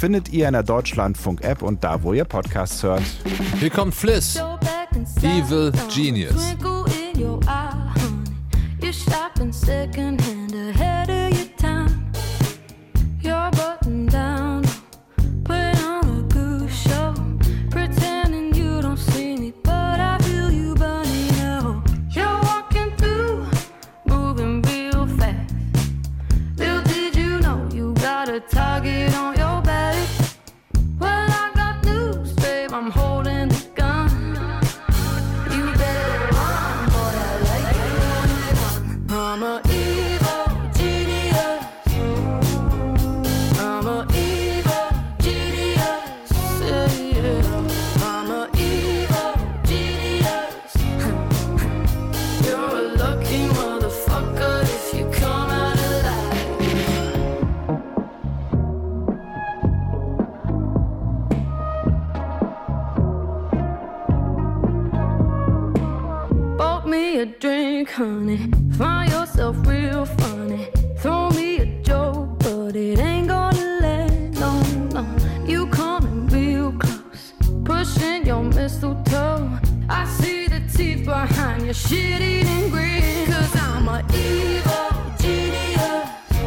findet ihr in der Deutschlandfunk-App und da, wo ihr Podcasts hört. Hier kommt Fliss, Evil Genius. Honey, find yourself real funny. Throw me a joke, but it ain't gonna last long. No, you coming real close, pushing your mistletoe. I see the teeth behind your shit-eating grin. 'Cause I'm a evil genius.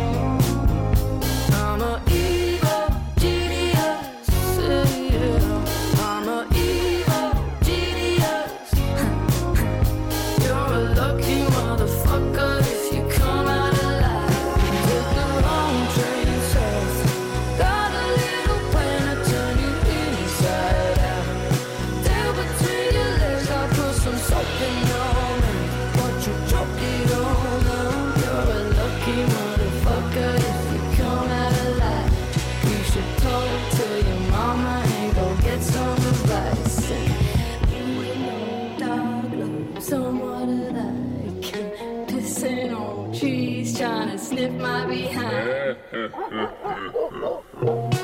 I'm a evil genius. Yeah. I'm a evil genius. You're a lucky motherfucker if you come out alive. Took the wrong train south. Got a little plan to turn you inside out. Down between your legs, I'll put some soap in your mouth. Watch you choke it all out. You're a lucky motherfucker if you come out alive. You should talk to your mama and go get some advice. And with no dog, look somewhat alike. Pissing on trees, trying to sniff my behind.